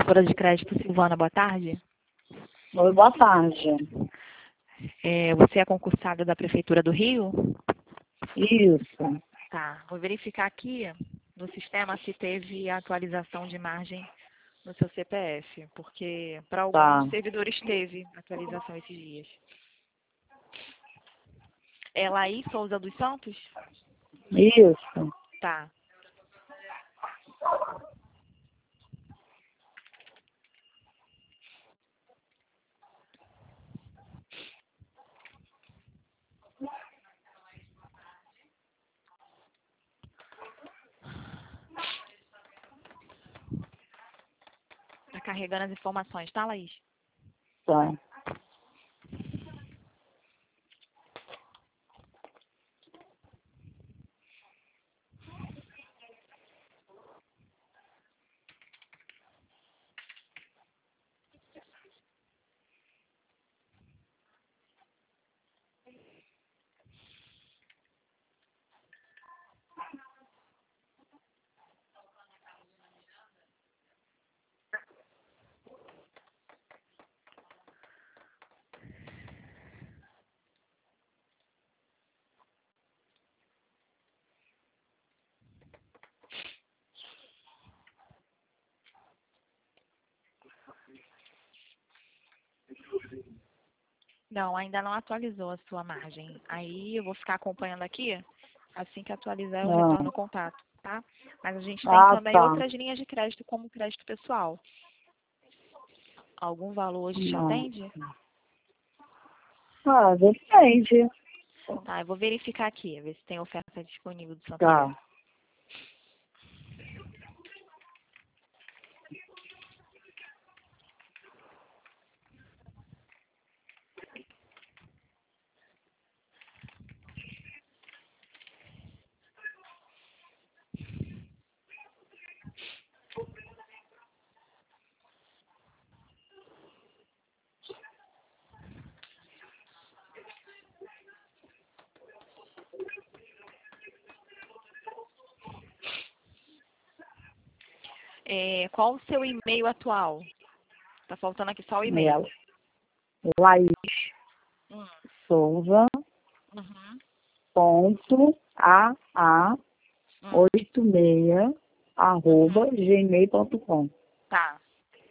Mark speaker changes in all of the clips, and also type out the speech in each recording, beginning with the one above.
Speaker 1: corretora de crédito Silvana, boa tarde.
Speaker 2: Oi, boa tarde.
Speaker 1: Você é concursada da Prefeitura do Rio?
Speaker 2: Isso.
Speaker 1: Tá, vou verificar aqui no sistema se teve atualização de margem no seu CPF, porque para
Speaker 2: Tá.
Speaker 1: alguns servidores teve atualização esses dias. É Laís Souza dos Santos?
Speaker 2: Isso.
Speaker 1: Tá. Tá carregando as informações, tá, Laís?
Speaker 2: Tá.
Speaker 1: Não, ainda não atualizou a sua margem. Aí eu vou ficar acompanhando aqui. Assim que atualizar, eu
Speaker 2: Ah,
Speaker 1: retorno o contato, tá? Mas a gente tem também
Speaker 2: tá.
Speaker 1: outras linhas de crédito, como crédito pessoal. Algum valor hoje te
Speaker 2: Não.
Speaker 1: atende?
Speaker 2: Depende.
Speaker 1: Tá, eu vou verificar aqui, ver se tem oferta disponível do Santander.
Speaker 2: Tá.
Speaker 1: Qual o seu e-mail atual? Tá faltando aqui só o e-mail.
Speaker 2: Laís
Speaker 1: Hum,
Speaker 2: Souza
Speaker 1: uhum,
Speaker 2: ponto AA
Speaker 1: hum,
Speaker 2: 86
Speaker 1: uhum.
Speaker 2: @gmail.com.
Speaker 1: Tá.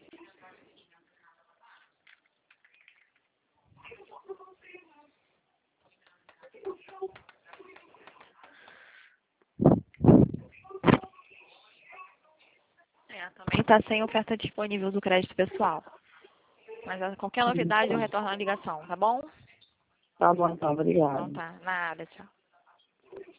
Speaker 1: Também está sem oferta disponível do crédito pessoal. Mas qualquer novidade eu retorno a ligação, tá bom?
Speaker 2: Tá bom, então.
Speaker 1: Então
Speaker 2: Obrigada.
Speaker 1: tá, nada, tchau.